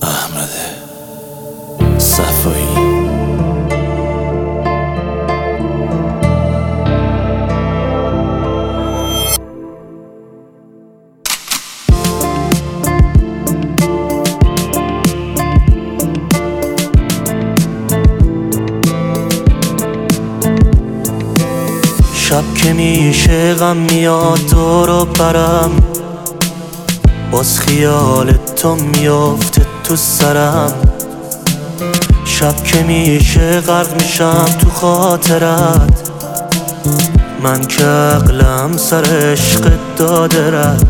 احمد صفایی. شب که میشه غم میاد دور و برم، باز خیال تو میافته تو سرم. شب که میشه غرق میشم تو خاطرت، من که عقلم سر عشق داده رد.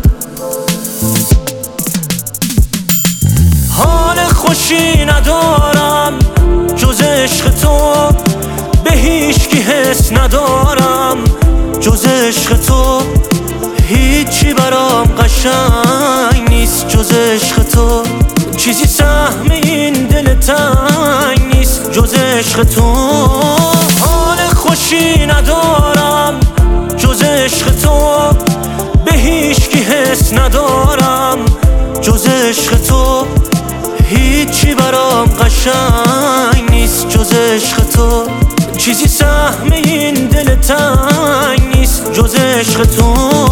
حال خوشی ندارم جز عشق تو، به هیچکی حس ندارم جز عشق تو. هیچی برام قشنگ نیست جز عشق تو، چیزی سهم این دل تنگ نیست جز عشق تو. حال خوشی ندارم جز عشق تو، به هیچکی حس ندارم جز عشق تو. هیچی برام قشنگ نیست جز عشق تو، چیزی سهم این دل تنگ نیست جز عشق تو.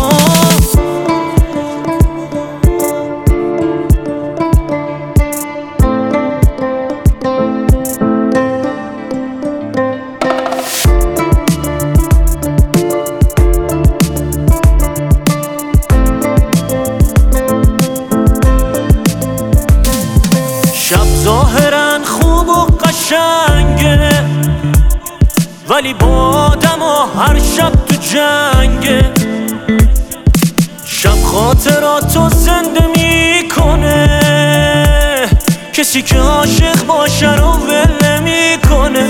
شب ظاهرا خوب و قشنگه، ولی با آدم هر شب تو جنگه. شب خاطراتو زنده میکنه، کسی که عاشق باشه رو ول میکنه.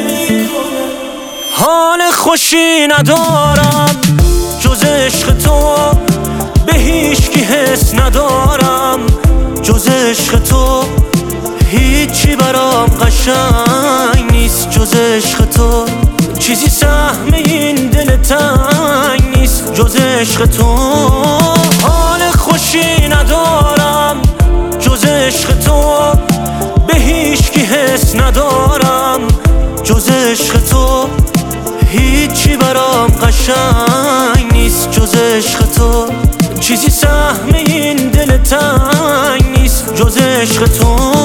حال خوشی ندارم جز عشق تو، به هیچکی حس ندارم جز عشق تو. هیچی برام قشنگ نیست جز عشق تو، چیزی سهم این دل تنگ نیست جز عشق تو. حال خوشی ندارم جز عشق تو، به هیچکی حس ندارم جز عشق تو. هیچی برام قشنگ نیست جز عشق تو، چیزی سهم این دل تنگ نیست جز عشق تو.